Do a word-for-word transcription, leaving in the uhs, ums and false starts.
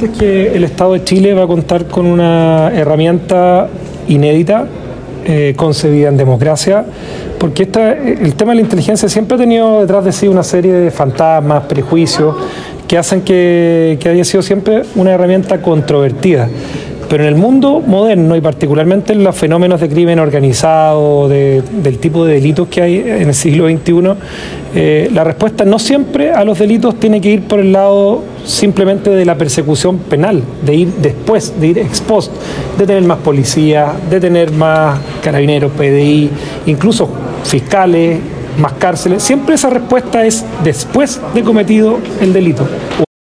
importante es que el Estado de Chile va a contar con una herramienta inédita, eh, concebida en democracia, porque esta, el tema de la inteligencia siempre ha tenido detrás de sí una serie de fantasmas, prejuicios, que hacen que, que haya sido siempre una herramienta controvertida. Pero en el mundo moderno y particularmente en los fenómenos de crimen organizado, de, del tipo de delitos que hay en el siglo veintiuno, eh, la respuesta no siempre a los delitos tiene que ir por el lado simplemente de la persecución penal, de ir después, de ir ex post, de tener más policías, de tener más carabineros, P D I, incluso fiscales, más cárceles. Siempre esa respuesta es después de cometido el delito.